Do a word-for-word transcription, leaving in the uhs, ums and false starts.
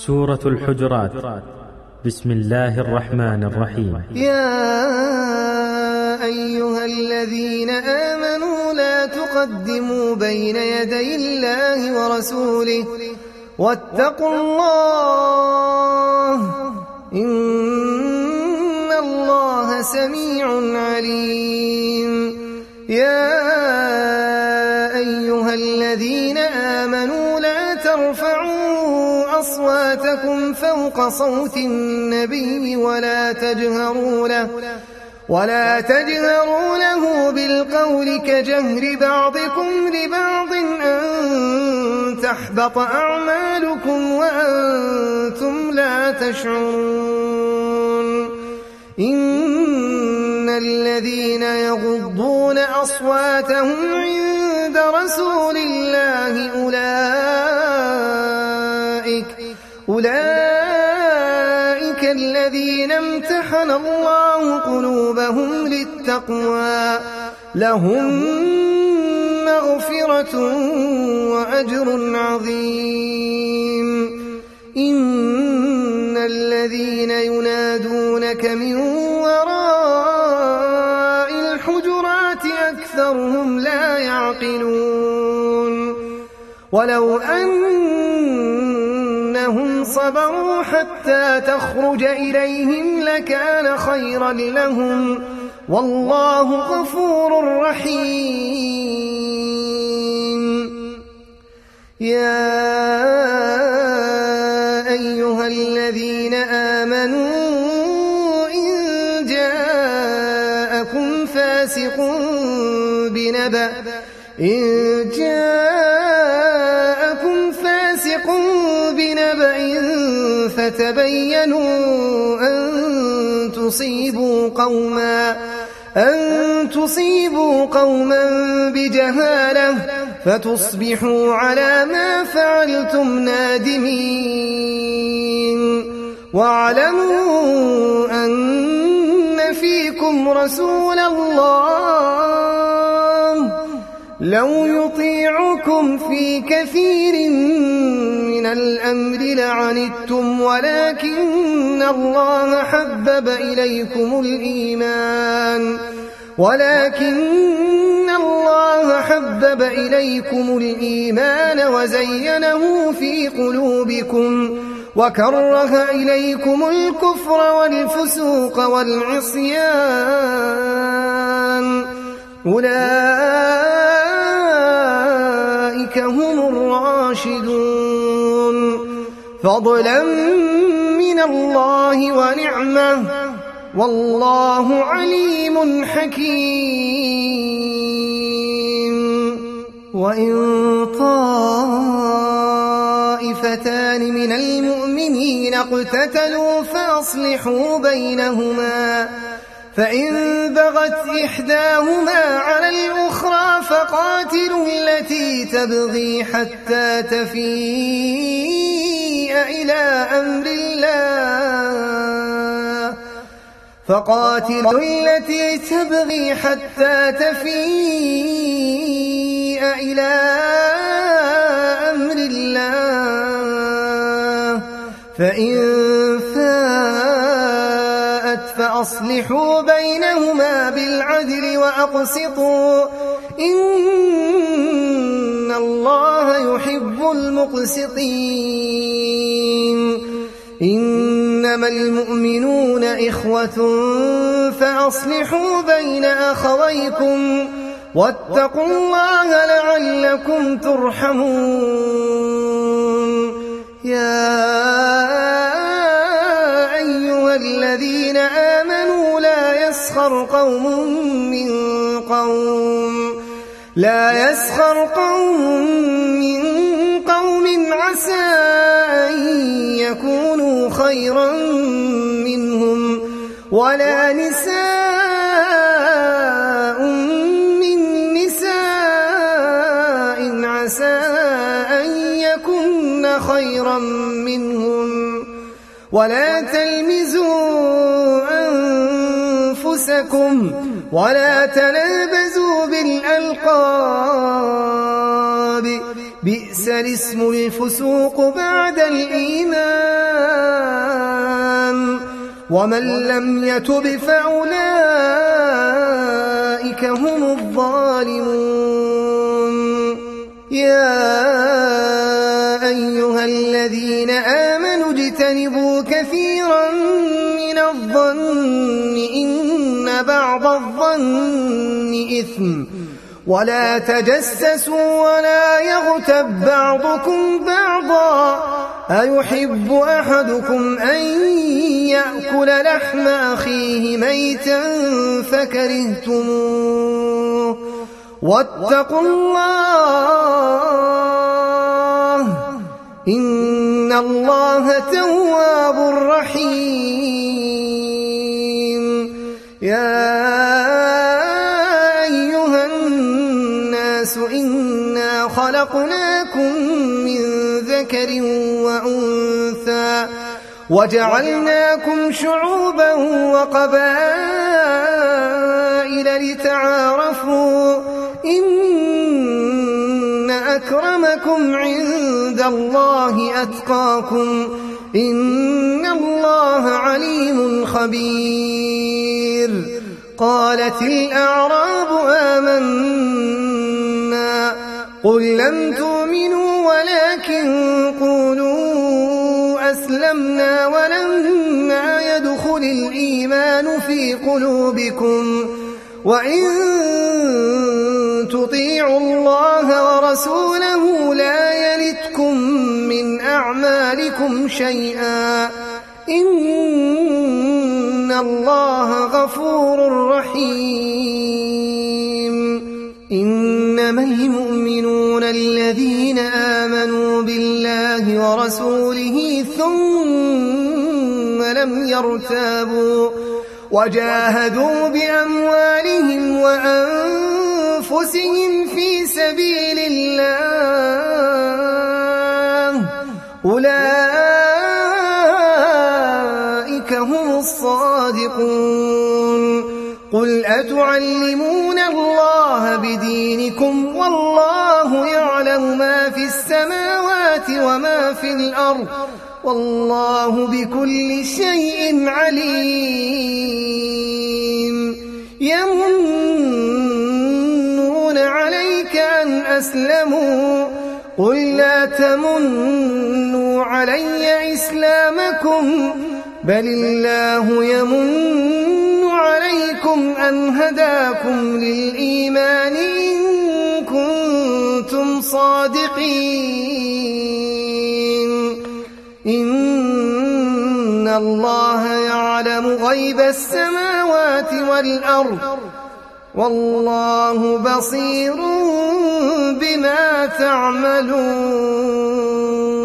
سورة الحجرات. بسم الله الرحمن الرحيم. يا أيها الذين آمنوا لا تقدموا بين يدي الله ورسوله واتقوا الله إن الله سميع عليم. يا أيها الذين آمنوا لا ترفعوا أصواتكم فوق صوت النبي ولا تجهروا له ولا تجهروا له بالقول كجهر بعضكم لبعض أن تحبط أعمالكم وأنتم لا تشعرون. إن الذين يغضون أصواتهم عند رسول الله أولئك أولئك الذين امتحن الله قلوبهم للتقوى لهم مغفرة وأجر عظيم. إن الذين ينادونك من وراء الحجرات أكثرهم لا يعقلون. ولو أنهم صبروا حتى تخرج إليهم لكان خيرا لهم والله غفور رحيم. يا أيها الذين آمنوا إن جاءكم فاسق بنبأ إن جاءكم فاسق بنبأ فتبينوا أن تصيبوا قوما أن تصيبوا قوما بجهالة فتصبحوا على ما فعلتم نادمين. واعلموا أن فيكم رسول الله لو يطيعكم في كثير من الأمر لعنتم ولكن الله حبب إليكم الإيمان ولكن الله حبب إليكم الإيمان وزينه في قلوبكم وكره إليكم الكفر والفسوق والعصيان أولئك هم الراشدون فضلا من الله ونعمة والله عليم حكيم. وإن طائفتان من المؤمنين اقتتلوا فأصلحوا بينهما فإن بغت إحداهما على الأخرى فقاتلوا التي تبغي حتى تفيء إلى أمر الله فقاتلوا التي تبغي حتى تفيء إلى أمر الله فإن فاءت فأصلحوا بينهما بالعدل وأقسطوا إن الله يحب المقسطين. إنما المؤمنون إخوة فأصلحوا بين أخويكم واتقوا الله لعلكم ترحمون. يا أيها الذين آمنوا لا يسخر قوم من قوم لا يسخر قوم من قوم عسى أن يكونوا خيرا منهم ولا نساء من نساء عسى أن يكن خيرا منهم ولا تلمزوا أنفسكم ولا تنابزوا بالألقاب بئس الاسم الفسوق بعد الإيمان ومن لم يتب فأولئك هم الظالمون. يا أيها الذين آمنوا اجتنبوا كثيرا من الظن إن بعض الظن إثم ولا تجسسوا ولا يغتب بعضكم بعضا أيحب أحدكم أن يأكل لحم أخيه ميتا فكرهتموه واتقوا الله إن الله تواب رحيم. يا أيها الناس إنا خلقناكم من ذكر وأنثى وجعلناكم شعوبا وقبائل لتعارفوا إن أكرمكم عند الله أتقاكم إن الله عليم خبير. قالت الأعراب آمنا قل لم تؤمنوا ولكن قولوا أسلمنا ولما يدخل الإيمان في قلوبكم وإن تطيعوا الله ورسوله لا يلتكم من أعمالكم شيئا إن الله غفور رحيم. إنما المؤمنون الذين آمنوا بالله ورسوله ثم لم يرتابوا وجاهدوا بأموالهم وأنفسهم في سبيل الله أولئك هم الصادقون. قل أتعلمون الله بدينكم والله يعلم ما في السماوات وما في الأرض والله بكل شيء عليم. يمنون عليك أن أسلموا قل لا تمنوا علي إسلامكم بل الله يمن عليكم أن هداكم للإيمان إن كنتم صادقين. إن الله يعلم غيب السماوات والأرض والله بصير بما تعملون.